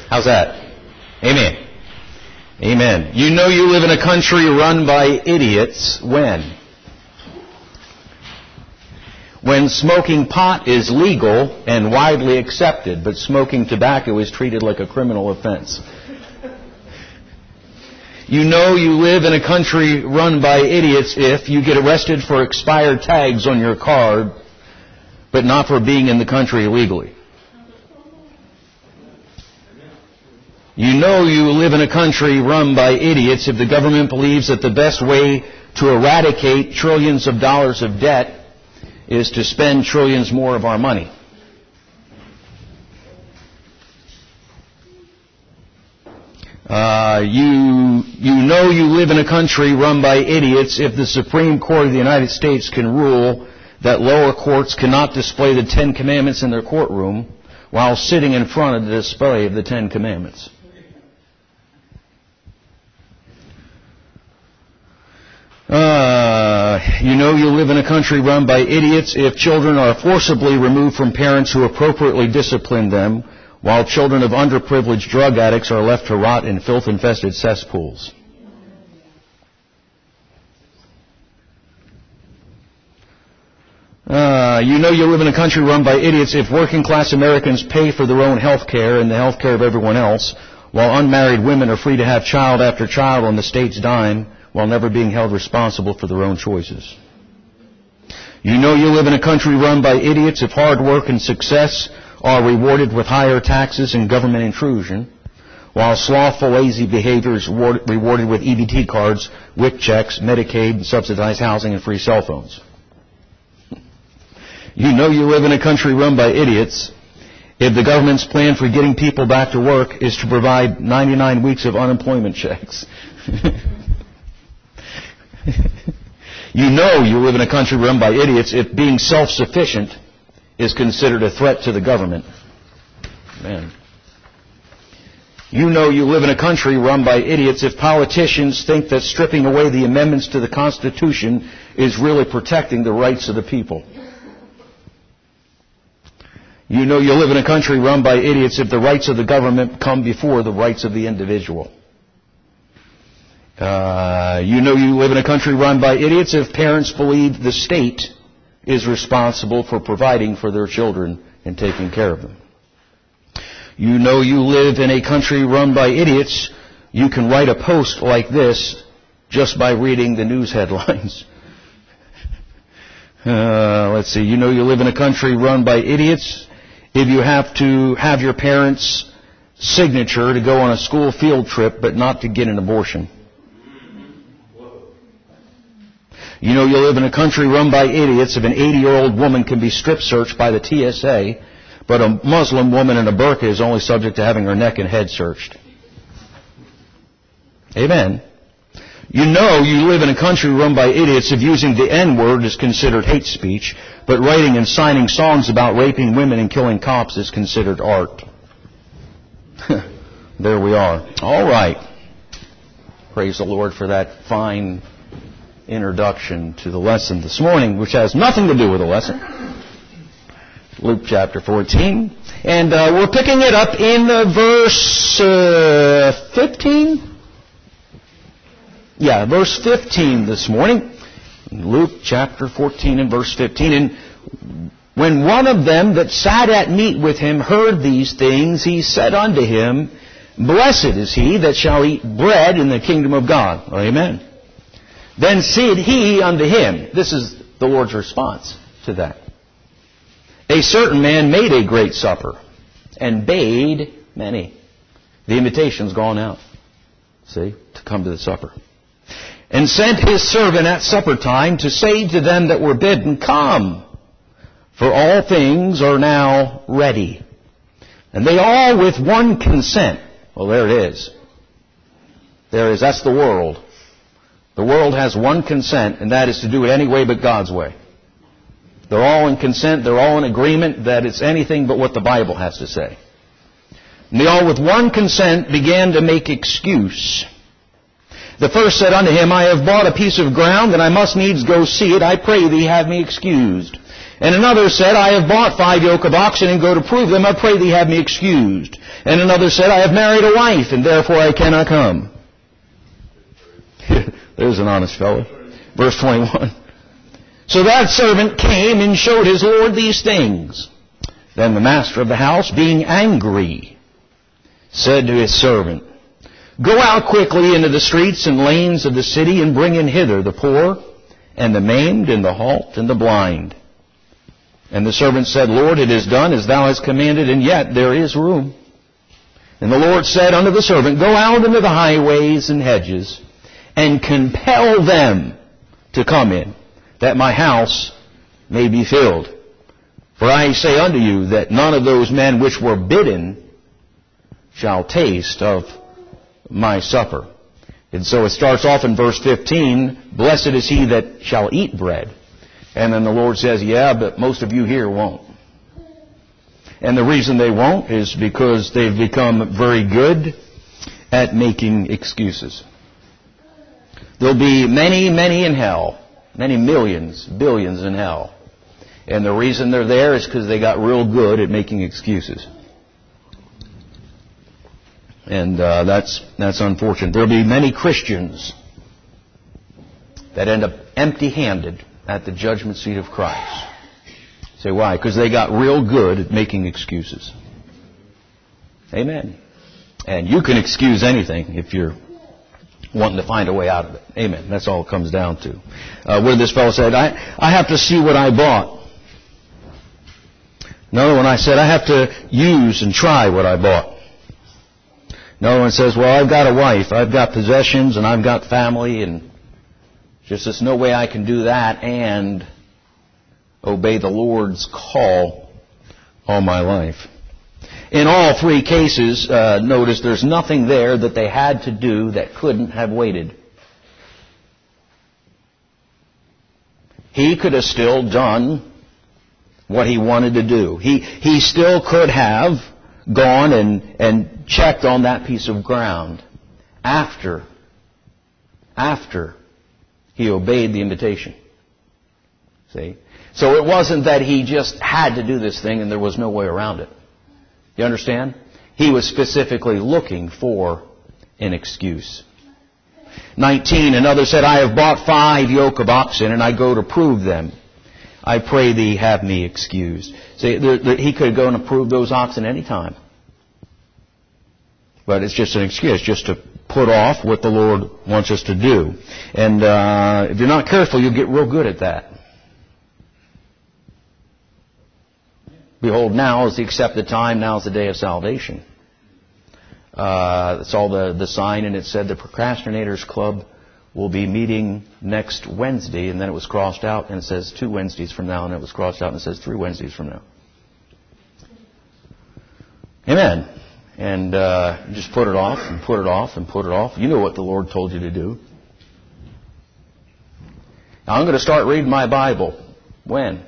How's that? Amen. Amen. You know you live in a country run by idiots when? When smoking pot is legal and widely accepted, but smoking tobacco is treated like a criminal offense. You know you live in a country run by idiots if you get arrested for expired tags on your car, but not for being in the country illegally. You know you live in a country run by idiots if the government believes that the best way to eradicate trillions of dollars of debt is to spend trillions more of our money. You know you live in a country run by idiots if the Supreme Court of the United States can rule that lower courts cannot display the Ten Commandments in their courtroom while sitting in front of the display of the Ten Commandments. You know you live in a country run by idiots if children are forcibly removed from parents who appropriately discipline them, while children of underprivileged drug addicts are left to rot in filth-infested cesspools. You know you live in a country run by idiots if working-class Americans pay for their own health care and the health care of everyone else, while unmarried women are free to have child after child on the state's dime, while never being held responsible for their own choices. You know you live in a country run by idiots if hard work and success are rewarded with higher taxes and government intrusion, while slothful, lazy behavior is rewarded with EBT cards, WIC checks, Medicaid, and subsidized housing and free cell phones. You know you live in a country run by idiots if the government's plan for getting people back to work is to provide 99 weeks of unemployment checks. You know you live in a country run by idiots if being self-sufficient is considered a threat to the government. Man. You know you live in a country run by idiots if politicians think that stripping away the amendments to the Constitution is really protecting the rights of the people. You know you live in a country run by idiots if the rights of the government come before the rights of the individual. You know you live in a country run by idiots if parents believe the state is responsible for providing for their children and taking care of them. You know you live in a country run by idiots. You can write a post like this just by reading the news headlines. Let's see. You know you live in a country run by idiots if you have to have your parents' signature to go on a school field trip but not to get an abortion. You know you live in a country run by idiots if an 80-year-old woman can be strip searched by the TSA, but a Muslim woman in a burqa is only subject to having her neck and head searched. Amen. You know you live in a country run by idiots if using the N-word is considered hate speech, but writing and signing songs about raping women and killing cops is considered art. There we are. All right. Praise the Lord for that fine introduction to the lesson this morning, which has nothing to do with the lesson. Luke chapter 14. And we're picking it up in verse 15. Yeah, verse 15 this morning. Luke chapter 14 and verse 15. And when one of them that sat at meat with him heard these things, he said unto him, Blessed is he that shall eat bread in the kingdom of God. Amen. Then said he unto him, this is the Lord's response to that. A certain man made a great supper and bade many. The invitation's gone out, see, to come to the supper. And sent his servant at supper time to say to them that were bidden, Come, for all things are now ready. And they all with one consent. Well, there it is. There it is. That's the world. The world has one consent, and that is to do it any way but God's way. They're all in consent. They're all in agreement that it's anything but what the Bible has to say. And they all with one consent began to make excuse. The first said unto him, I have bought a piece of ground, and I must needs go see it. I pray thee, have me excused. And another said, I have bought 5 yoke of oxen and go to prove them. I pray thee have me excused. And another said, I have married a wife, and therefore I cannot come. There's an honest fellow. Verse 21. So that servant came and showed his lord these things. Then the master of the house, being angry, said to his servant, Go out quickly into the streets and lanes of the city, and bring in hither the poor, and the maimed, and the halt, and the blind. And the servant said, Lord, it is done as thou hast commanded, and yet there is room. And the Lord said unto the servant, Go out into the highways and hedges, and compel them to come in, that my house may be filled. For I say unto you, that none of those men which were bidden shall taste of my supper. And so it starts off in verse 15, Blessed is he that shall eat bread. And then the Lord says, yeah, but most of you here won't. And the reason they won't is because they've become very good at making excuses. There'll be many in hell. Many millions, billions in hell. And the reason they're there is because they got real good at making excuses. And that's unfortunate. There'll be many Christians that end up empty-handed at the judgment seat of Christ. Say, why? Because they got real good at making excuses. Amen. And you can excuse anything if you're wanting to find a way out of it. Amen. That's all it comes down to. What did this fellow say? I have to see what I bought. Another one, I said, I have to use and try what I bought. Another one says, well, I've got a wife, I've got possessions, and I've got family, and just there's no way I can do that and obey the Lord's call all my life. In all 3 cases, notice there's nothing there that they had to do that couldn't have waited. He could have still done what he wanted to do. He still could have gone and checked on that piece of ground after he obeyed the invitation. See? So it wasn't that he just had to do this thing and there was no way around it. You understand? He was specifically looking for an excuse. 19, another said, I have bought 5 yoke of oxen, and I go to prove them. I pray thee have me excused. See, he could go and approve those oxen any time. But it's just an excuse, just to put off what the Lord wants us to do. And if you're not careful, you'll get real good at that. Behold, now is the accepted time, now is the day of salvation. That's all the sign, and it said the Procrastinators Club will be meeting next Wednesday, and then it was crossed out, and it says 2 Wednesdays from now, and it was crossed out, and it says 3 Wednesdays from now. Amen. And just put it off, and put it off, and put it off. You know what the Lord told you to do. Now, I'm going to start reading my Bible. When?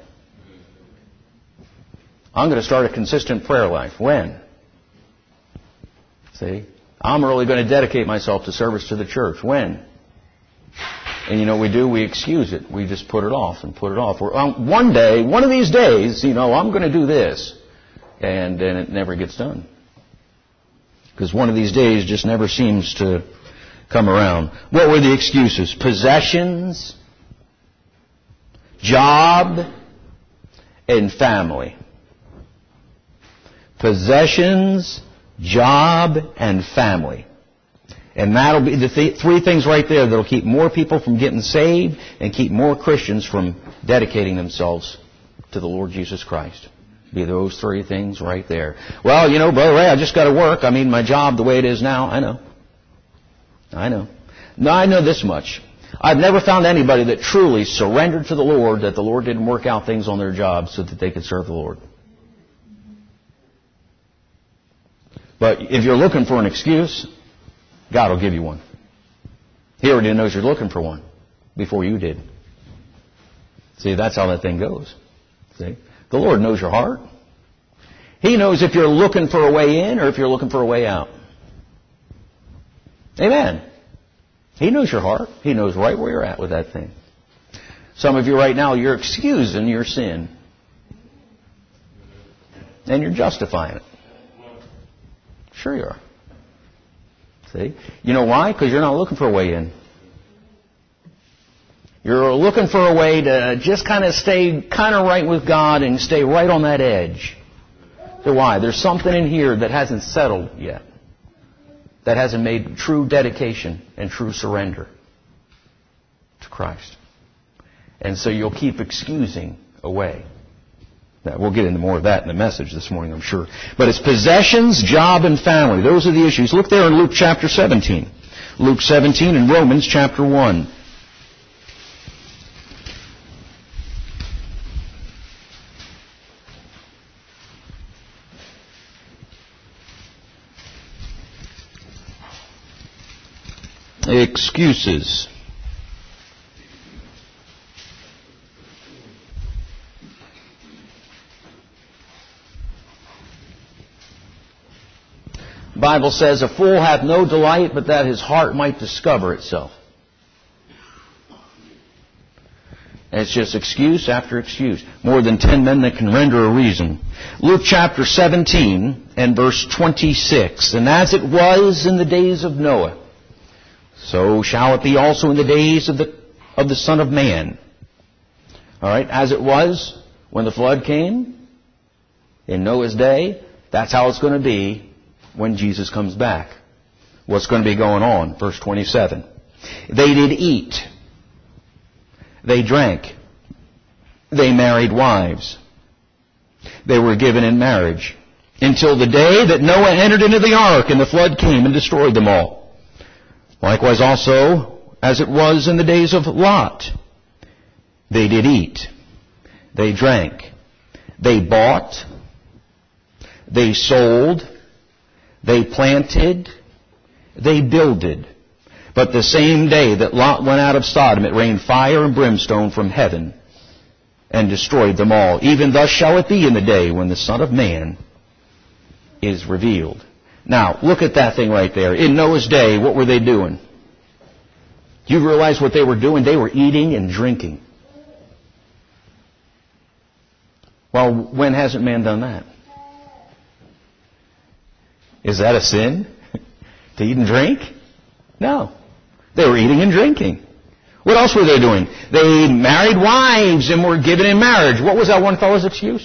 I'm going to start a consistent prayer life. When? See? I'm really going to dedicate myself to service to the church. When? And you know what we do? We excuse it. We just put it off and put it off. One day, one of these days, I'm going to do this. And then it never gets done. Because one of these days just never seems to come around. What were the excuses? Possessions, job, and family. Possessions, job, and family. And that'll be the 3 things right there that'll keep more people from getting saved and keep more Christians from dedicating themselves to the Lord Jesus Christ. Be those 3 things right there. Well, Brother Ray, I just got to work. My job the way it is now. I know. No, I know this much. I've never found anybody that truly surrendered to the Lord that the Lord didn't work out things on their job so that they could serve the Lord. But if you're looking for an excuse, God will give you one. He already knows you're looking for one before you did. See, that's how that thing goes. See? The Lord knows your heart. He knows if you're looking for a way in or if you're looking for a way out. Amen. He knows your heart. He knows right where you're at with that thing. Some of you right now, you're excusing your sin. And you're justifying it. Sure you are. See? You know why? Because you're not looking for a way in. You're looking for a way to just kind of stay kind of right with God and stay right on that edge. So why? There's something in here that hasn't settled yet. That hasn't made true dedication and true surrender to Christ. And so you'll keep excusing away. Now, we'll get into more of that in the message this morning, I'm sure. But it's possessions, job, and family. Those are the issues. Look there in Luke chapter 17. Luke 17 and Romans chapter 1. Excuses. The Bible says, a fool hath no delight but that his heart might discover itself. And it's just excuse after excuse. More than 10 men that can render a reason. Luke chapter 17 and verse 26. And as it was in the days of Noah, so shall it be also in the days of the Son of Man. All right, as it was when the flood came in Noah's day, that's how it's going to be when Jesus comes back. What's going to be going on? Verse 27. They did eat. They drank. They married wives. They were given in marriage until the day that Noah entered into the ark and the flood came and destroyed them all. Likewise also, as it was in the days of Lot, they did eat, they drank, they bought, they sold, they planted, they builded. But the same day that Lot went out of Sodom, it rained fire and brimstone from heaven and destroyed them all. Even thus shall it be in the day when the Son of Man is revealed. Now, look at that thing right there. In Noah's day, what were they doing? Do you realize what they were doing? They were eating and drinking. Well, when hasn't man done that? Is that a sin? To eat and drink? No. They were eating and drinking. What else were they doing? They married wives and were given in marriage. What was that one fellow's excuse?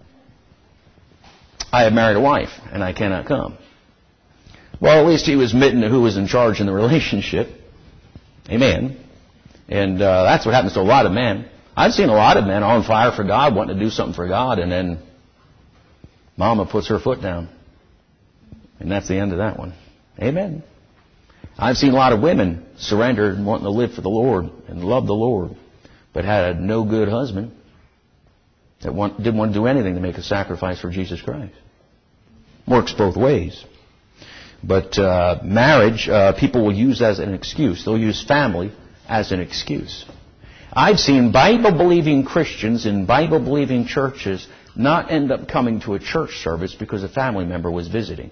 I have married a wife and I cannot come. Well, at least he was admitting to who was in charge in the relationship. Amen. And that's what happens to a lot of men. I've seen a lot of men on fire for God, wanting to do something for God, and then mama puts her foot down. And that's the end of that one. Amen. I've seen a lot of women surrender and wanting to live for the Lord and love the Lord, but had a no good husband that didn't want to do anything to make a sacrifice for Jesus Christ. Works both ways. But marriage, people will use as an excuse. They'll use family as an excuse. I've seen Bible-believing Christians in Bible-believing churches not end up coming to a church service because a family member was visiting.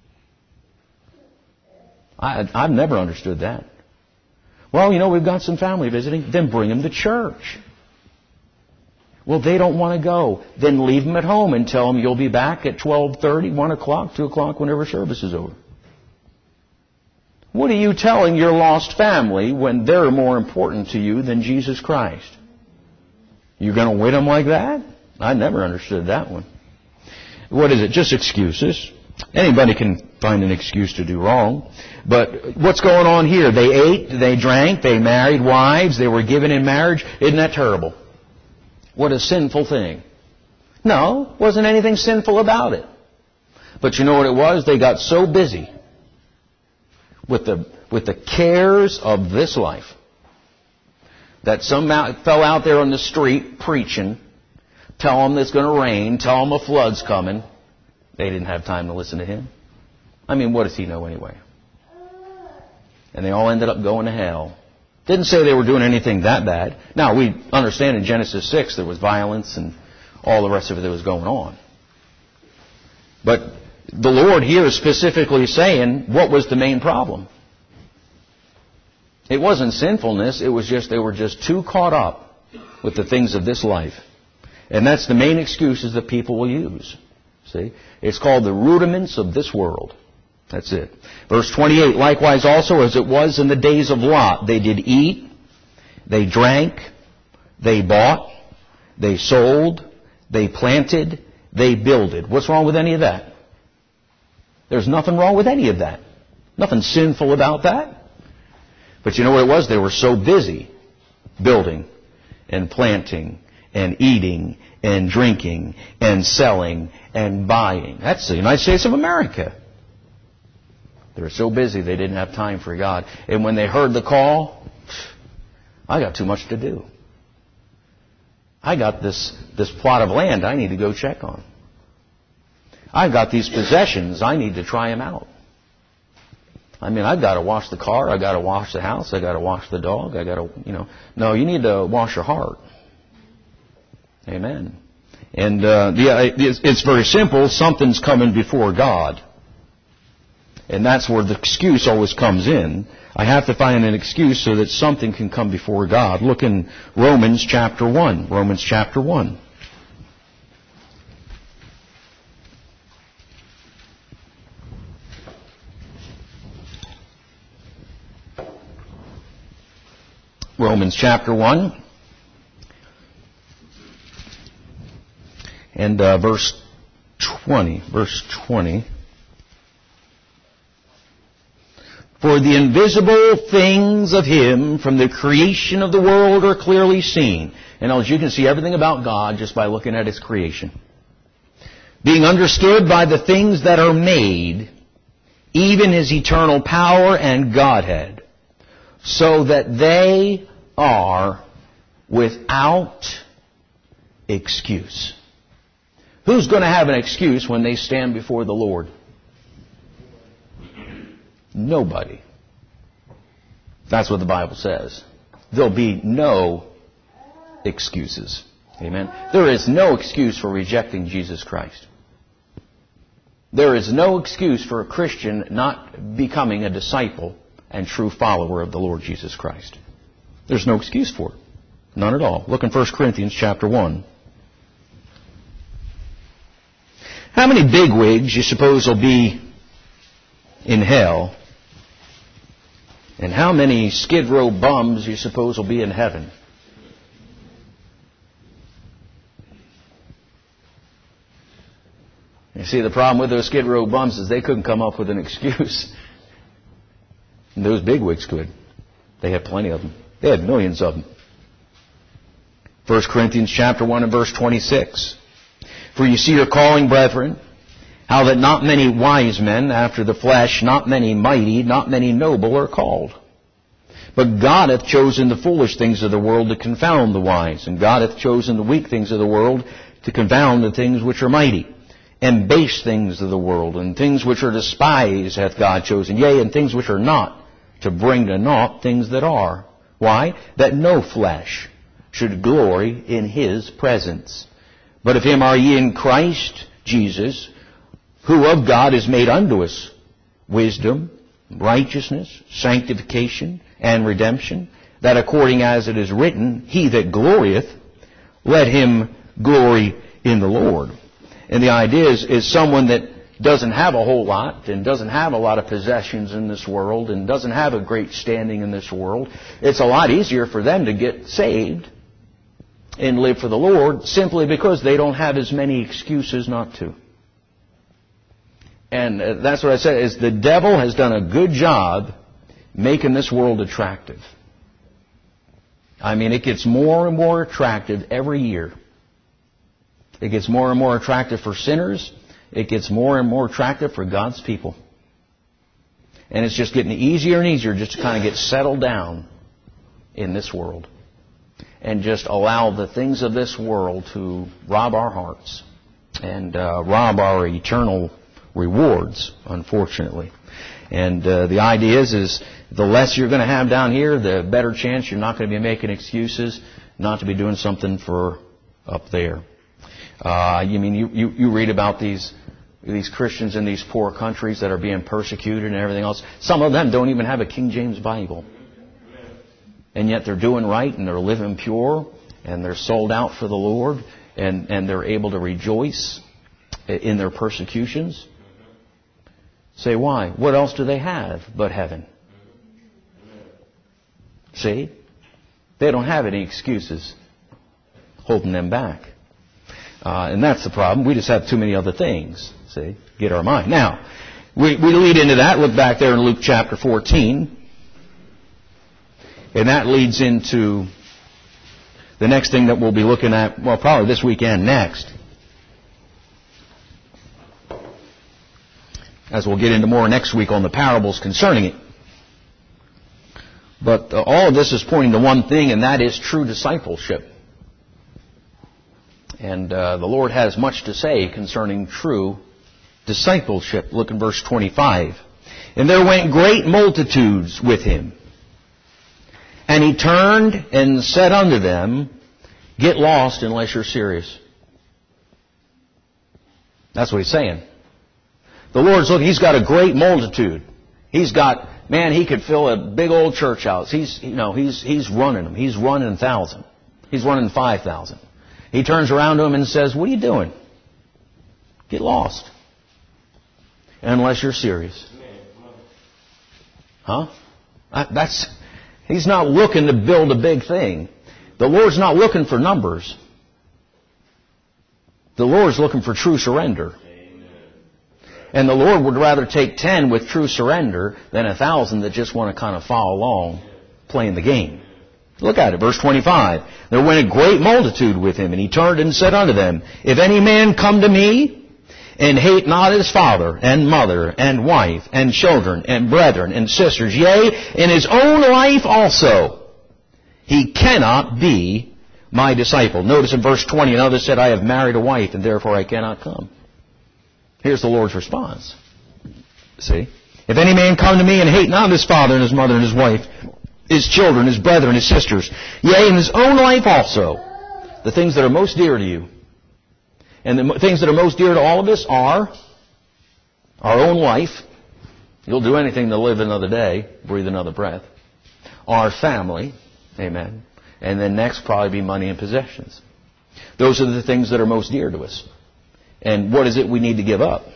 I've never understood that. Well, you know, we've got some family visiting. Then bring them to church. Well, they don't want to go. Then leave them at home and tell them you'll be back at 12:30, 1 o'clock, 2 o'clock, whenever service is over. What are you telling your lost family when they're more important to you than Jesus Christ? You're going to win them like that? I never understood that one. What is it? Just excuses. Anybody can find an excuse to do wrong. But what's going on here? They ate, they drank, they married wives, they were given in marriage. Isn't that terrible? What a sinful thing. No, wasn't anything sinful about it. But you know what it was? They got so busy with the cares of this life that some fell out there on the street preaching, tell them it's going to rain, tell them a flood's coming. They didn't have time to listen to him. I mean, what does he know anyway? And they all ended up going to hell. Didn't say they were doing anything that bad. Now, we understand in Genesis 6 there was violence and all the rest of it that was going on. But the Lord here is specifically saying what was the main problem. It wasn't sinfulness. It was just they were just too caught up with the things of this life. And that's the main excuses that people will use. See? It's called the rudiments of this world. That's it. Verse 28, likewise also as it was in the days of Lot, they did eat, they drank, they bought, they sold, they planted, they builded. What's wrong with any of that? There's nothing wrong with any of that. Nothing sinful about that. But you know what it was? They were so busy building and planting and eating and drinking and selling and buying. That's the United States of America. They were so busy they didn't have time for God. And when they heard the call, I got too much to do. I got this plot of land I need to go check on. I've got these possessions. I need to try them out. I mean, I've got to wash the car. I've got to wash the house. I've got to wash the dog. I've got to, No, you need to wash your heart. Amen. And it's very simple. Something's coming before God. And that's where the excuse always comes in. I have to find an excuse so that something can come before God. Look in Romans chapter 1. Romans chapter 1. Romans chapter 1. And verse 20. Verse 20. For the invisible things of Him from the creation of the world are clearly seen. And as you can see everything about God just by looking at His creation. Being understood by the things that are made, even His eternal power and Godhead, so that they are without excuse. Who's going to have an excuse when they stand before the Lord? Nobody. That's what the Bible says. There'll be no excuses. Amen. There is no excuse for rejecting Jesus Christ. There is no excuse for a Christian not becoming a disciple and true follower of the Lord Jesus Christ. There's no excuse for it. None at all. Look in 1 Corinthians chapter 1. How many bigwigs you suppose will be in hell? And how many Skid Row bums you suppose will be in heaven? You see, the problem with those Skid Row bums is they couldn't come up with an excuse. And those bigwigs could. They had plenty of them. They had millions of them. 1 Corinthians chapter 1 and verse 26. For you see your calling, brethren, how that not many wise men after the flesh, not many mighty, not many noble are called. But God hath chosen the foolish things of the world to confound the wise. And God hath chosen the weak things of the world to confound the things which are mighty. And base things of the world, and things which are despised hath God chosen. Yea, and things which are not, to bring to naught things that are. Why? That no flesh should glory in His presence. But of Him are ye in Christ Jesus, who of God is made unto us wisdom, righteousness, sanctification, and redemption, that according as it is written, He that glorieth, let him glory in the Lord. And the idea is someone that doesn't have a whole lot and doesn't have a lot of possessions in this world and doesn't have a great standing in this world. It's a lot easier for them to get saved and live for the Lord simply because they don't have as many excuses not to. And that's what I said, is the devil has done a good job making this world attractive. I mean, it gets more and more attractive every year. It gets more and more attractive for sinners. It gets more and more attractive for God's people. And it's just getting easier and easier just to kind of get settled down in this world. And just allow the things of this world to rob our hearts and rob our eternal rewards, unfortunately. And the idea is the less you're going to have down here, the better chance you're not going to be making excuses not to be doing something for up there. You read about these Christians in these poor countries that are being persecuted and everything else. Some of them don't even have a King James Bible. And yet they're doing right and they're living pure and they're sold out for the Lord and they're able to rejoice. in their persecutions. Say, why? What else do they have but heaven? See? They don't have any excuses holding them back. And that's the problem. We just have too many other things. See? Get our mind. Now, we lead into that. Look back there in Luke chapter 14. And that leads into the next thing that we'll be looking at, well, probably this weekend next. As we'll get into more next week on the parables concerning it. But all of this is pointing to one thing, and that is true discipleship. And the Lord has much to say concerning true discipleship. Look in verse 25. And there went great multitudes with him. And he turned and said unto them, get lost unless you're serious. That's what he's saying. The Lord's looking, he's got a great multitude. He's got, man, he could fill a big old church house. He's running them. He's running 1,000. He's running 5,000. He turns around to them and says, what are you doing? Get lost. Unless you're serious. Huh? He's not looking to build a big thing. The Lord's not looking for numbers. The Lord's looking for true surrender. And the Lord would rather take 10 with true surrender than 1,000 that just want to kind of follow along playing the game. Look at it, verse 25. There went a great multitude with him, and he turned and said unto them, if any man come to me, and hate not his father, and mother, and wife, and children, and brethren, and sisters, yea, and his own life also, he cannot be my disciple. Notice in verse 20, another said, I have married a wife, and therefore I cannot come. Here's the Lord's response. See? If any man come to me and hate not his father and his mother and his wife, his children, his brethren, his sisters, yea, and his own life also, the things that are most dear to you, and the things that are most dear to all of us are our own life. You'll do anything to live another day, breathe another breath. Our family, amen. And then next probably be money and possessions. Those are the things that are most dear to us. And what is it we need to give up?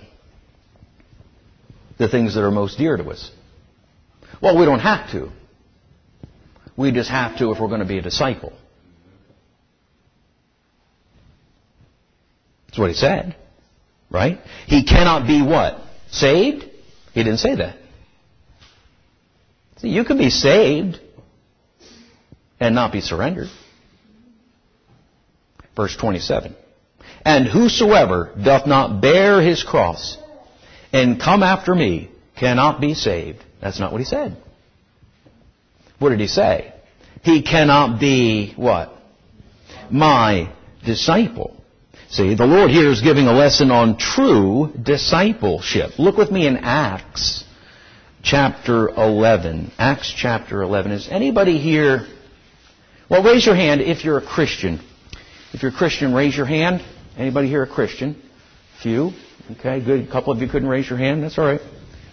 The things that are most dear to us. Well, we don't have to. We just have to if we're going to be a disciple. That's what he said. Right? He cannot be what? Saved? He didn't say that. See, you can be saved and not be surrendered. Verse 27. And whosoever doth not bear his cross and come after me cannot be saved. That's not what he said. What did he say? He cannot be what? My disciple. See, the Lord here is giving a lesson on true discipleship. Look with me in Acts chapter 11. Acts chapter 11. Is anybody here? Well, raise your hand if you're a Christian. If you're a Christian, raise your hand. Anybody here a Christian? Few. Okay, good. A couple of you couldn't raise your hand. That's all right.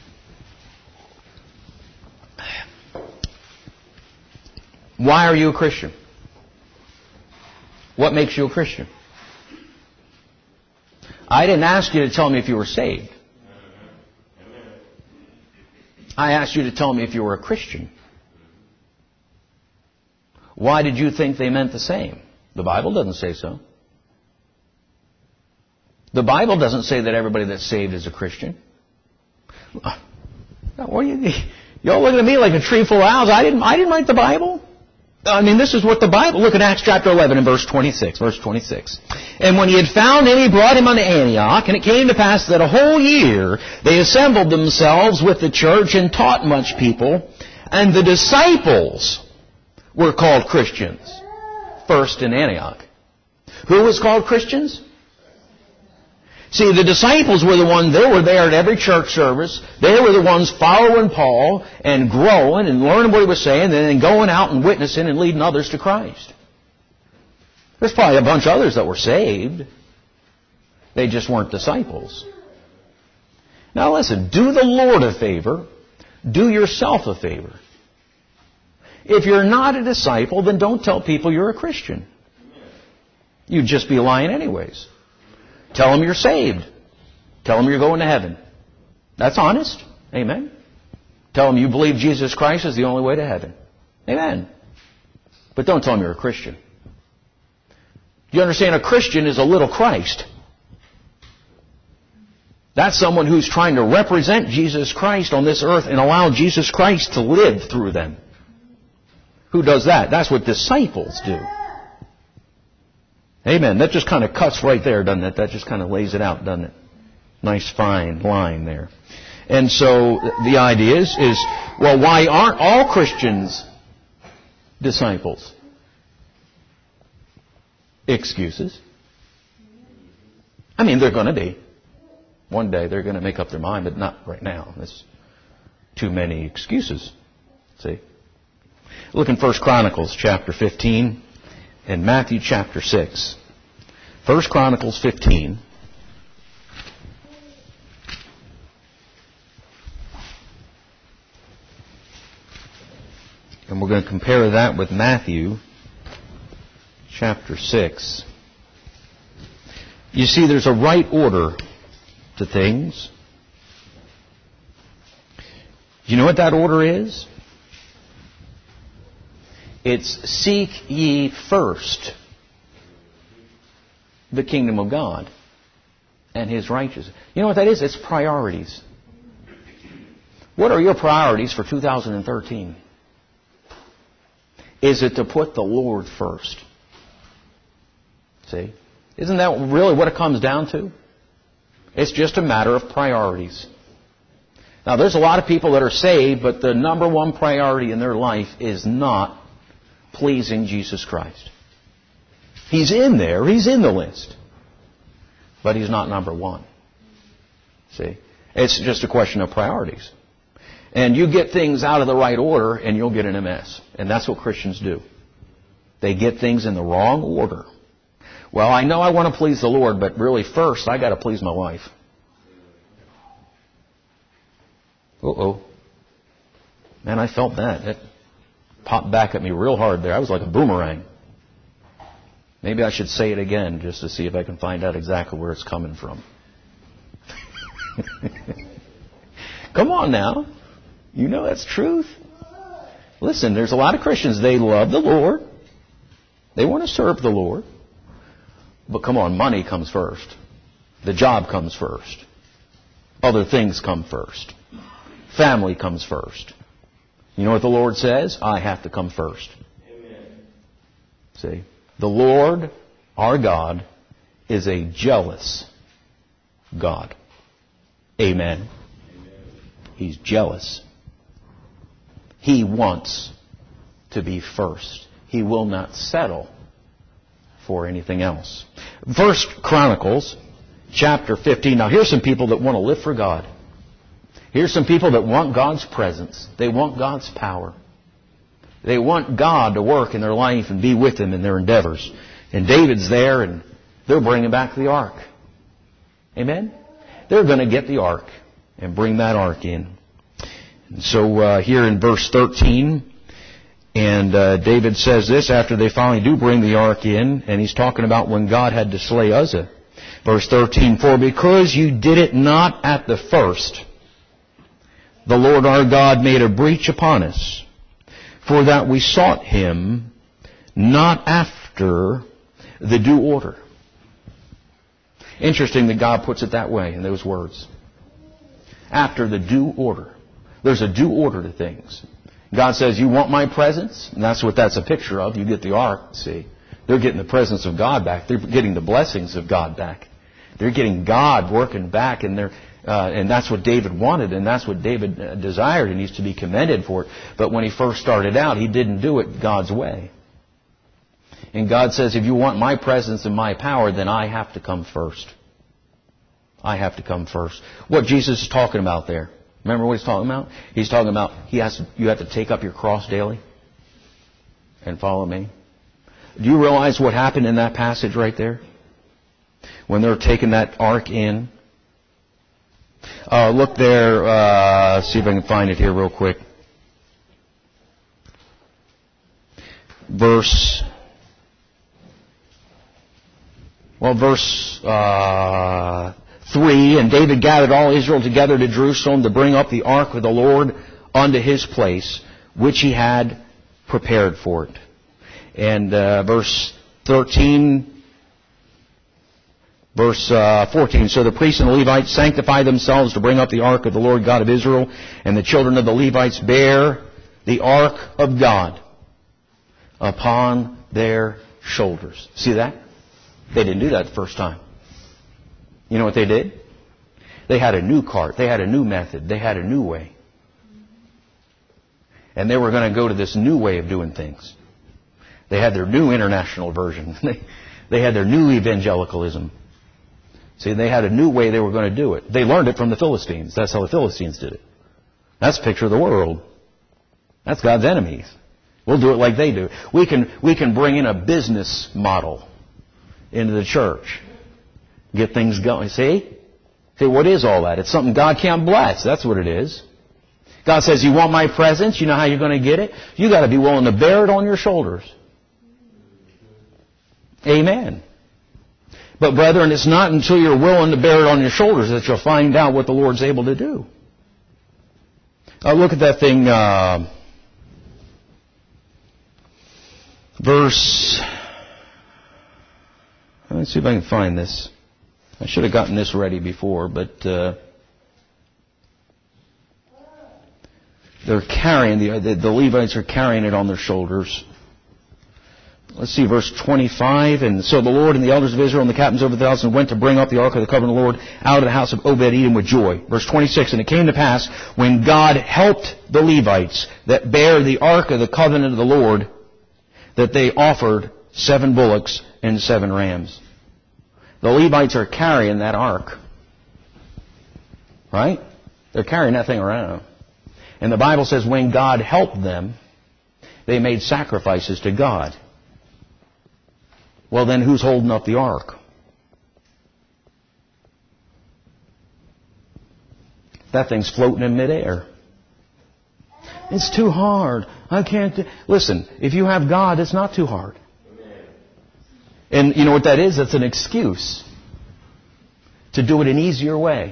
Why are you a Christian? What makes you a Christian? I didn't ask you to tell me if you were saved. I asked you to tell me if you were a Christian. Why did you think they meant the same? The Bible doesn't say so. The Bible doesn't say that everybody that's saved is a Christian. What are y'all looking at me like a tree full of owls? I didn't write the Bible. I mean, this is what the Bible... Look at Acts chapter 11 and verse 26. Verse 26. And when he had found him, he brought him unto Antioch. And it came to pass that a whole year they assembled themselves with the church and taught much people. And the disciples were called Christians. First in Antioch. Who was called Christians? See, the disciples were the ones, they were there at every church service. They were the ones following Paul and growing and learning what he was saying and then going out and witnessing and leading others to Christ. There's probably a bunch of others that were saved. They just weren't disciples. Now listen, do the Lord a favor. Do yourself a favor. If you're not a disciple, then don't tell people you're a Christian. You'd just be lying anyways. Tell them you're saved. Tell them you're going to heaven. That's honest. Amen. Tell them you believe Jesus Christ is the only way to heaven. Amen. But don't tell them you're a Christian. You understand, a Christian is a little Christ. That's someone who's trying to represent Jesus Christ on this earth and allow Jesus Christ to live through them. Who does that? That's what disciples do. Amen. That just kind of cuts right there, doesn't it? That just kind of lays it out, doesn't it? Nice fine line there. And so the idea is, well, why aren't all Christians disciples? Excuses. I mean, they're going to be. One day they're going to make up their mind, but not right now. There's too many excuses. See? Look in 1 Chronicles chapter 15 and Matthew chapter 6. 1 Chronicles 15. And we're going to compare that with Matthew chapter 6. You see, there's a right order to things. You know what that order is? It's seek ye first the kingdom of God and His righteousness. You know what that is? It's priorities. What are your priorities for 2013? Is it to put the Lord first? See? Isn't that really what it comes down to? It's just a matter of priorities. Now, there's a lot of people that are saved, but the number one priority in their life is not pleasing Jesus Christ. He's in there. He's in the list. But He's not number one. See? It's just a question of priorities. And you get things out of the right order, and you'll get in a mess. And that's what Christians do. They get things in the wrong order. Well, I know I want to please the Lord, but really first I got to please my wife. Uh-oh. Man, I felt that. It popped back at me real hard there. I was like a boomerang. Maybe I should say it again just to see if I can find out exactly where it's coming from. Come on now. You know that's truth. Listen, there's a lot of Christians, they love the Lord. They want to serve the Lord. But come on, money comes first. The job comes first. Other things come first. Family comes first. You know what the Lord says? I have to come first. Amen. See? The Lord, our God, is a jealous God. Amen. He's jealous. He wants to be first. He will not settle for anything else. 1 Chronicles chapter 15. Now here's some people that want to live for God. Here's some people that want God's presence. They want God's power. They want God to work in their life and be with them in their endeavors. And David's there, and they're bringing back the ark. Amen? They're going to get the ark and bring that ark in. And so here in verse 13, and David says this after they finally do bring the ark in, and he's talking about when God had to slay Uzzah. Verse 13, for because you did it not at the first, the Lord our God made a breach upon us, for that we sought Him not after the due order. Interesting that God puts it that way in those words. After the due order. There's a due order to things. God says, you want my presence? And that's what that's a picture of. You get the ark, see. They're getting the presence of God back. They're getting the blessings of God back. They're getting God working back, and that's what David wanted, and that's what David desired, and he's to be commended for it. But when he first started out, he didn't do it God's way. And God says, if you want my presence and my power, then I have to come first. I have to come first. What Jesus is talking about there. Remember what he's talking about? He's talking about you have to take up your cross daily and follow me. Do you realize what happened in that passage right there? When they're taking that ark in. Look there. See if I can find it here real quick. Verse 13 3, and David gathered all Israel together to Jerusalem to bring up the ark of the Lord unto his place, which he had prepared for it. And verse 13... Verse 14, so the priests and the Levites sanctify themselves to bring up the ark of the Lord God of Israel, and the children of the Levites bear the ark of God upon their shoulders. See that? They didn't do that the first time. You know what they did? They had a new cart. They had a new method. They had a new way. And they were going to go to this new way of doing things. They had their new international version. They had their new evangelicalism. See, they had a new way they were going to do it. They learned it from the Philistines. That's how the Philistines did it. That's a picture of the world. That's God's enemies. We'll do it like they do. We can bring in a business model into the church. Get things going. See? What is all that? It's something God can't bless. That's what it is. God says, you want my presence? You know how you're going to get it? You got to be willing to bear it on your shoulders. Amen. But brethren, it's not until you're willing to bear it on your shoulders that you'll find out what the Lord's able to do. Look at that thing, verse... Let's see if I can find this. I should have gotten this ready before, but they're carrying, the Levites are carrying it on their shoulders. Let's see, verse 25. And so the Lord and the elders of Israel and the captains over 1,000 went to bring up the ark of the covenant of the Lord out of the house of Obed-Edom with joy. Verse 26. And it came to pass, when God helped the Levites that bare the ark of the covenant of the Lord, that they offered 7 bullocks and 7 rams. The Levites are carrying that ark. Right? They're carrying that thing around. And the Bible says when God helped them, they made sacrifices to God. Well, then who's holding up the ark? That thing's floating in midair. It's too hard. I can't do... Listen, if you have God, it's not too hard. And you know what that is? That's an excuse to do it an easier way.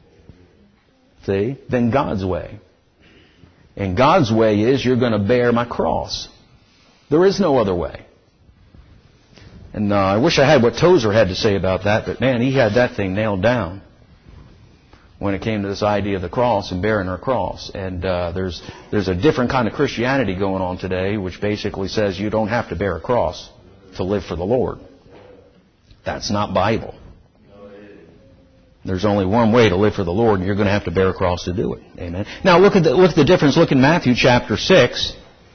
See? Than God's way. And God's way is you're going to bear my cross. There is no other way. And I wish I had what Tozer had to say about that, but man, he had that thing nailed down when it came to this idea of the cross and bearing our cross. And there's a different kind of Christianity going on today, which basically says you don't have to bear a cross to live for the Lord. That's not Bible. There's only one way to live for the Lord, and you're going to have to bear a cross to do it. Amen. Now look at the difference. Look in Matthew chapter 6.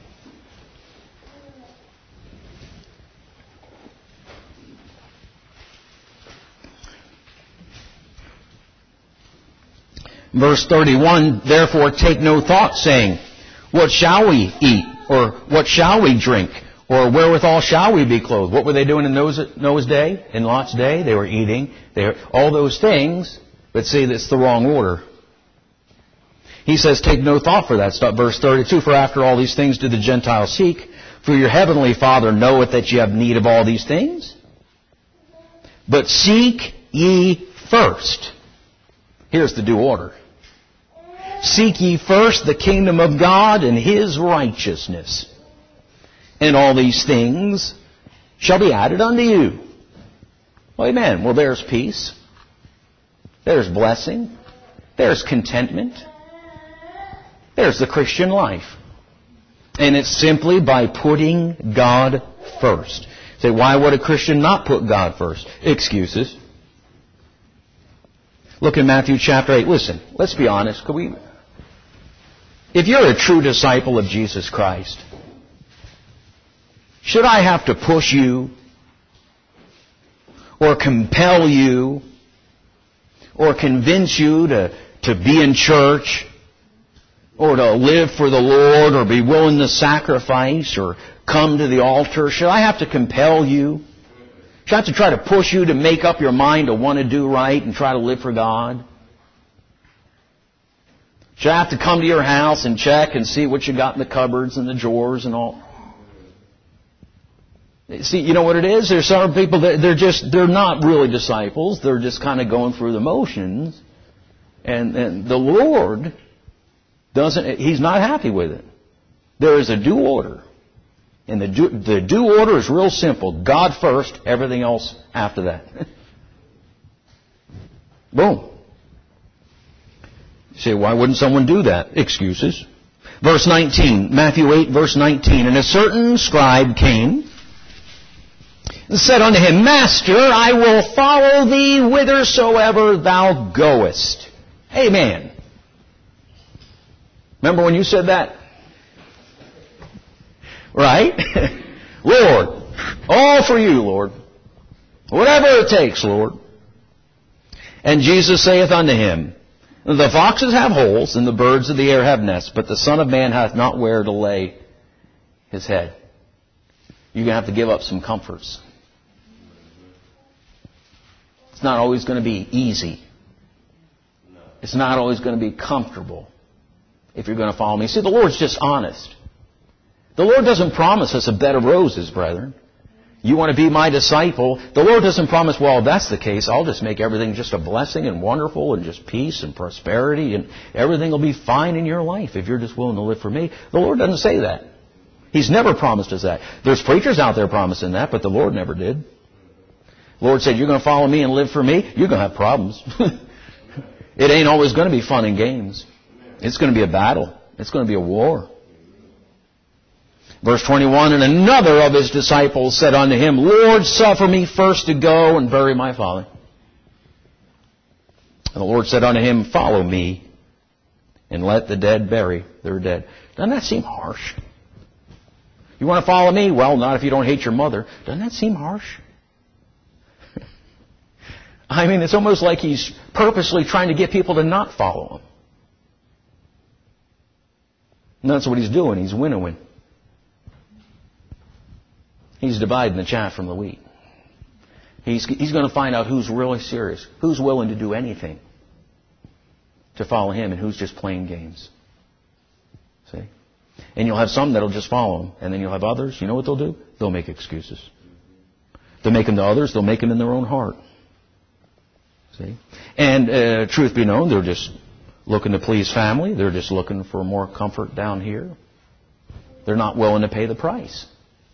Verse 31, therefore take no thought, saying, what shall we eat? Or what shall we drink? Or wherewithal shall we be clothed? What were they doing in Noah's day? In Lot's day? They were eating. All those things, but see, that's the wrong order. He says, take no thought for that stuff. Verse 32, for after all these things do the Gentiles seek, for your heavenly Father knoweth that ye have need of all these things. But seek ye first. Here's the due order. Seek ye first the kingdom of God and His righteousness, and all these things shall be added unto you. Well, amen. Well, there's peace. There's blessing. There's contentment. There's the Christian life. And it's simply by putting God first. Say, why would a Christian not put God first? Excuses. Look in Matthew chapter 8. Listen, let's be honest. If you're a true disciple of Jesus Christ, should I have to push you or compel you or convince you to be in church or to live for the Lord or be willing to sacrifice or come to the altar? Should I have to compel you? Should I have to try to push you to make up your mind to want to do right and try to live for God? Should I have to come to your house and check and see what you got in the cupboards and the drawers and all? See, you know what it is? There's some people that they're not really disciples. They're just kind of going through the motions. And the Lord He's not happy with it. There is a due order. And the due order is real simple. God first, everything else after that. Boom. You say, why wouldn't someone do that? Excuses. Verse 19, Matthew 8, verse 19. And a certain scribe came and said unto him, Master, I will follow thee whithersoever thou goest. Amen. Remember when you said that? Right? Lord, all for you, Lord. Whatever it takes, Lord. And Jesus saith unto him, The foxes have holes, and the birds of the air have nests, but the Son of Man hath not where to lay his head. You're going to have to give up some comforts. It's not always going to be easy. It's not always going to be comfortable if you're going to follow me. See, the Lord's just honest. The Lord doesn't promise us a bed of roses, brethren. You want to be my disciple. The Lord doesn't promise, well, if that's the case, I'll just make everything just a blessing and wonderful and just peace and prosperity and everything will be fine in your life if you're just willing to live for me. The Lord doesn't say that. He's never promised us that. There's preachers out there promising that, but the Lord never did. The Lord said, you're going to follow me and live for me, you're going to have problems. It ain't always going to be fun and games. It's going to be a battle. It's going to be a war. Verse 21, And another of his disciples said unto him, Lord, suffer me first to go and bury my father. And the Lord said unto him, Follow me, and let the dead bury their dead. Doesn't that seem harsh? You want to follow me? Well, not if you don't hate your mother. Doesn't that seem harsh? I mean, it's almost like he's purposely trying to get people to not follow him. And that's what he's doing. He's winnowing. He's dividing the chaff from the wheat. He's going to find out who's really serious, who's willing to do anything to follow him, and who's just playing games. See? And you'll have some that'll just follow him, and then you'll have others. You know what they'll do? They'll make excuses. They'll make them to others. They'll make them in their own heart. See? And truth be known, they're just looking to please family. They're just looking for more comfort down here. They're not willing to pay the price.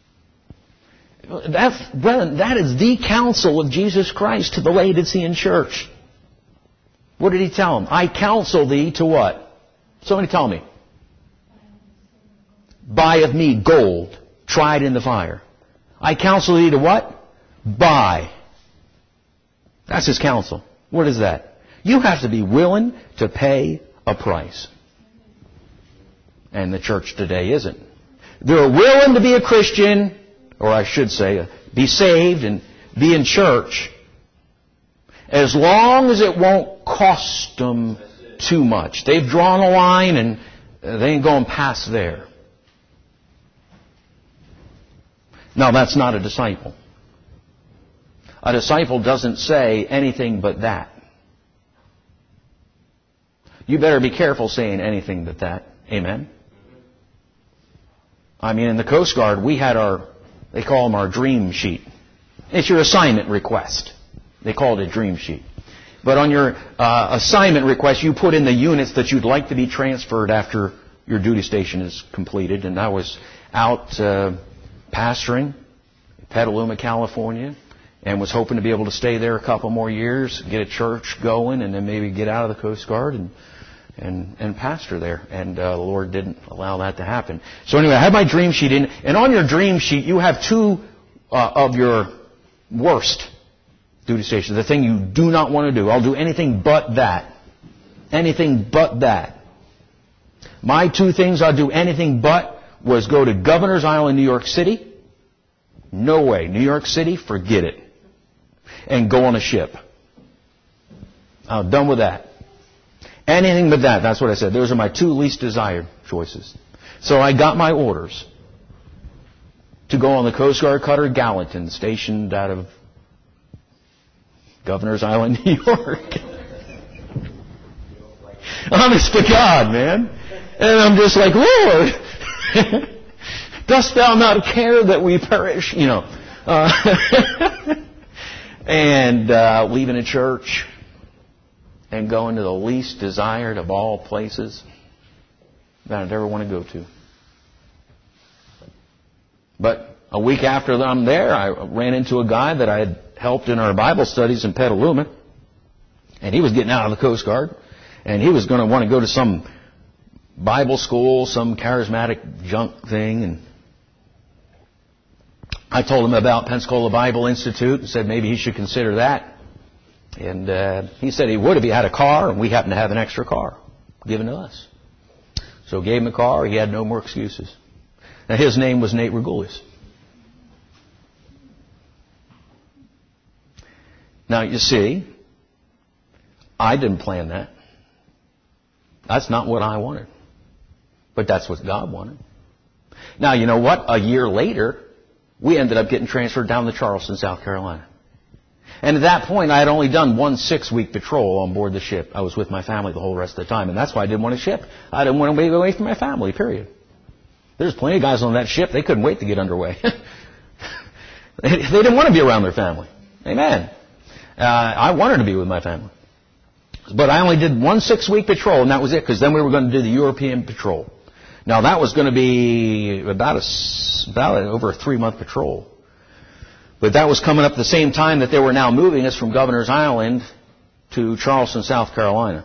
That is the counsel of Jesus Christ to the Laodicean church. What did he tell them? I counsel thee to what? Somebody tell me. Buy of me gold, tried in the fire. I counsel thee to what? Buy. That's his counsel. What is that? You have to be willing to pay a price. And the church today isn't. They're willing to be a Christian, or I should say, be saved and be in church, as long as it won't cost them too much. They've drawn a line and they ain't going past there. Now, that's not a disciple. A disciple doesn't say anything but that. You better be careful saying anything but that. Amen? I mean, in the Coast Guard, we had they call them our dream sheet. It's your assignment request. They call it a dream sheet. But on your assignment request, you put in the units that you'd like to be transferred after your duty station is completed. And I was out pastoring in Petaluma, California, and was hoping to be able to stay there a couple more years, get a church going, and then maybe get out of the Coast Guard and pastor there. And the Lord didn't allow that to happen. So anyway, I had my dream sheet in, and on your dream sheet you have two of your worst duty stations. The thing you do not want to do. I'll do anything but that. Anything but that. My two things I'll do anything but was go to Governor's Island, New York City. No way. New York City, forget it. And go on a ship. I'm done with that. Anything but that. That's what I said. Those are my two least desired choices. So I got my orders to go on the Coast Guard cutter Gallatin, stationed out of Governor's Island, New York. Honest to God, man. And I'm just like, Lord, dost thou not care that we perish? You know. And leaving a church and going to the least desired of all places that I'd ever want to go to. But a week after I'm there, I ran into a guy that I had helped in our Bible studies in Petaluma. And he was getting out of the Coast Guard. And he was going to want to go to some Bible school, some charismatic junk thing. And I told him about Pensacola Bible Institute and said maybe he should consider that. And he said he would if he had a car, and we happened to have an extra car given to us. So gave him a car. He had no more excuses. Now his name was Nate Regulis. Now you see, I didn't plan that. That's not what I wanted. But that's what God wanted. Now you know what? A year later, we ended up getting transferred down to Charleston, South Carolina. And at that point, I had only done 1 6-week patrol on board the ship. I was with my family the whole rest of the time. And that's why I didn't want to ship. I didn't want to be away from my family, period. There's plenty of guys on that ship. They couldn't wait to get underway. They didn't want to be around their family. Amen. I wanted to be with my family. But I only did 1 6-week patrol, and that was it, because then we were going to do the European patrol. Now, that was going to be about over a 3-month patrol. But that was coming up at the same time that they were now moving us from Governor's Island to Charleston, South Carolina.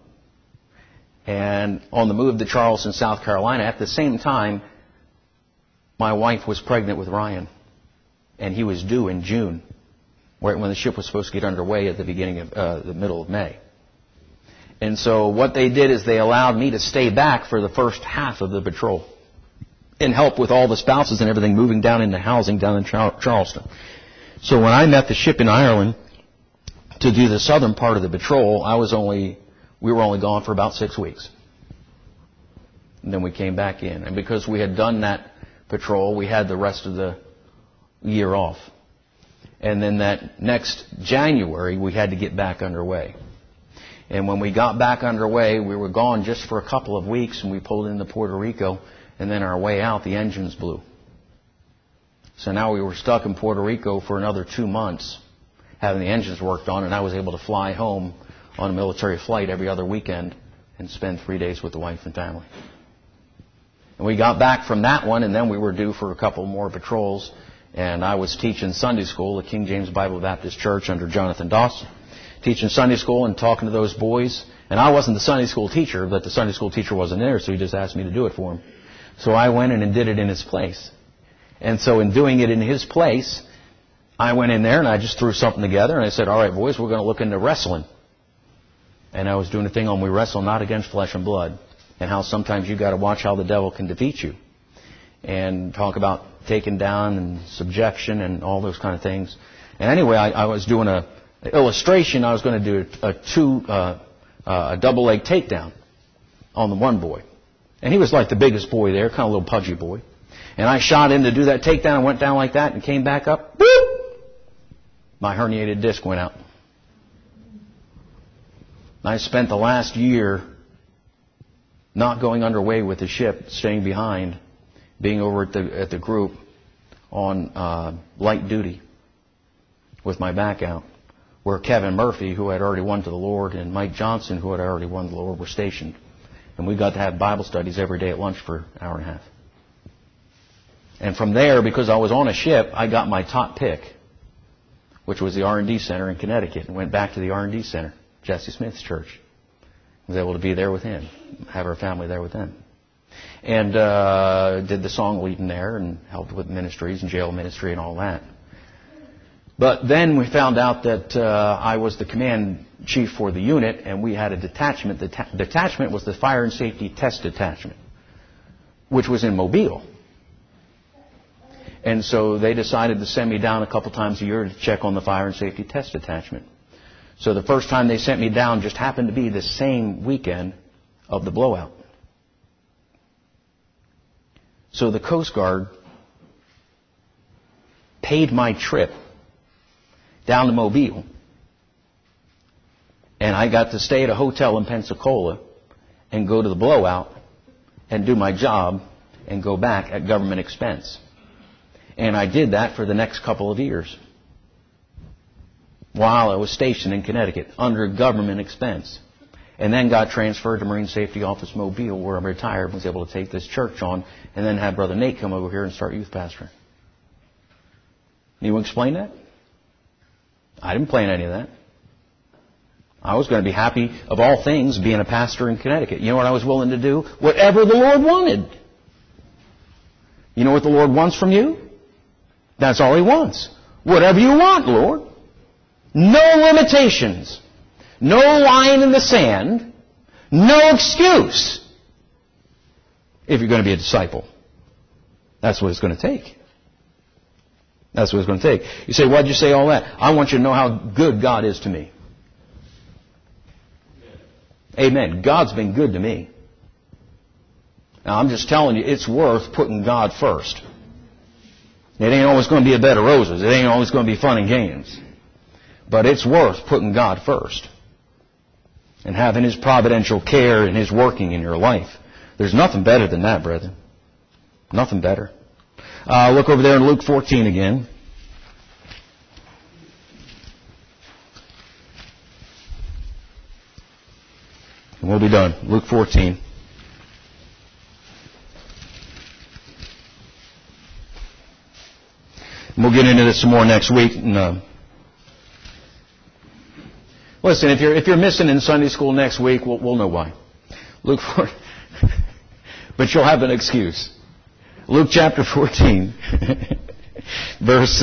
And on the move to Charleston, South Carolina, at the same time, my wife was pregnant with Ryan. And he was due in June, right when the ship was supposed to get underway at the beginning of the middle of May. And so what they did is they allowed me to stay back for the first half of the patrol and help with all the spouses and everything moving down into housing down in Charleston. So when I met the ship in Ireland to do the southern part of the patrol, we were only gone for about 6 weeks. And then we came back in. And because we had done that patrol, we had the rest of the year off. And then that next January, we had to get back underway. And when we got back underway, we were gone just for a couple of weeks, and we pulled into Puerto Rico, and then our way out, the engines blew. So now we were stuck in Puerto Rico for another 2 months, having the engines worked on, and I was able to fly home on a military flight every other weekend and spend 3 days with the wife and family. And we got back from that one, and then we were due for a couple more patrols, and I was teaching Sunday school at King James Bible Baptist Church under Jonathan Dawson. Teaching Sunday school and talking to those boys. And I wasn't the Sunday school teacher, but the Sunday school teacher wasn't there, so he just asked me to do it for him. So I went in and did it in his place. And so in doing it in his place, I went in there and I just threw something together and I said, all right, boys, we're going to look into wrestling. And I was doing a thing on we wrestle not against flesh and blood, and how sometimes you've got to watch how the devil can defeat you. And talk about taking down and subjection and all those kind of things. And anyway, I was doing a illustration. I was going to do a double leg takedown on the one boy. And he was like the biggest boy there, kind of a little pudgy boy. And I shot in to do that takedown and went down like that and came back up. Boop! My herniated disc went out. I spent the last year not going underway with the ship, staying behind, being over at the group on light duty with my back out, where Kevin Murphy, who had already won to the Lord, and Mike Johnson, who had already won to the Lord, were stationed. And we got to have Bible studies every day at lunch for an hour and a half. And from there, because I was on a ship, I got my top pick, which was the R&D Center in Connecticut, and went back to the R&D Center, Jesse Smith's church. I was able to be there with him, have our family there with him. And did the song leading there and helped with ministries and jail ministry and all that. But then we found out that I was the command chief for the unit, and we had a detachment. The detachment was the Fire and Safety Test Detachment, which was in Mobile. And so they decided to send me down a couple times a year to check on the Fire and Safety Test Detachment. So the first time they sent me down just happened to be the same weekend of the blowout. So the Coast Guard paid my trip down to Mobile. And I got to stay at a hotel in Pensacola and go to the blowout and do my job and go back at government expense. And I did that for the next couple of years while I was stationed in Connecticut under government expense. And then got transferred to Marine Safety Office Mobile, where I retired and was able to take this church on, and then have Brother Nate come over here and start youth pastoring. Anyone explain that? I didn't plan any of that. I was going to be happy, of all things, being a pastor in Connecticut. You know what I was willing to do? Whatever the Lord wanted. You know what the Lord wants from you? That's all He wants. Whatever you want, Lord. No limitations. No line in the sand. No excuse. If you're going to be a disciple. That's what it's going to take. That's what it's going to take. You say, why'd you say all that? I want you to know how good God is to me. Amen. God's been good to me. Now, I'm just telling you, it's worth putting God first. It ain't always going to be a bed of roses. It ain't always going to be fun and games. But it's worth putting God first. And having His providential care and His working in your life. There's nothing better than that, brethren. Nothing better. Look over there in Luke 14 again. And we'll be done. Luke 14. And we'll get into this some more next week. And, listen, if you're missing in Sunday school next week, we'll know why. Luke 14. But you'll have an excuse. Luke chapter 14, verse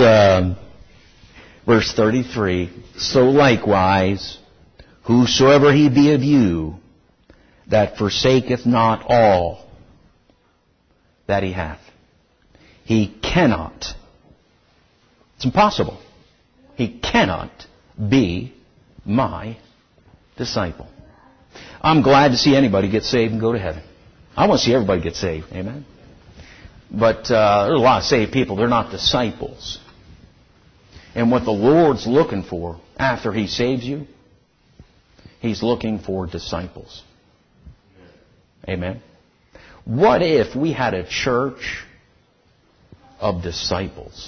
33. So likewise, whosoever he be of you, that forsaketh not all that he hath, he cannot. It's impossible. He cannot be my disciple. I'm glad to see anybody get saved and go to heaven. I want to see everybody get saved. Amen. But there are a lot of saved people. They're not disciples. And what the Lord's looking for after He saves you, He's looking for disciples. Amen. What if we had a church of disciples?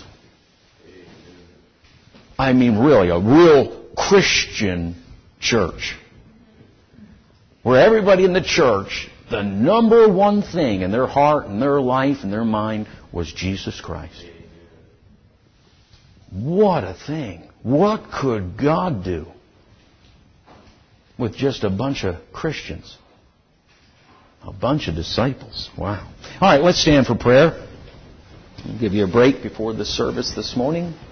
I mean, really, a real Christian church. Where everybody in the church, the number one thing in their heart and their life and their mind was Jesus Christ. What a thing. What could God do with just a bunch of Christians? A bunch of disciples. Wow. All right, let's stand for prayer. I'll give you a break before the service this morning.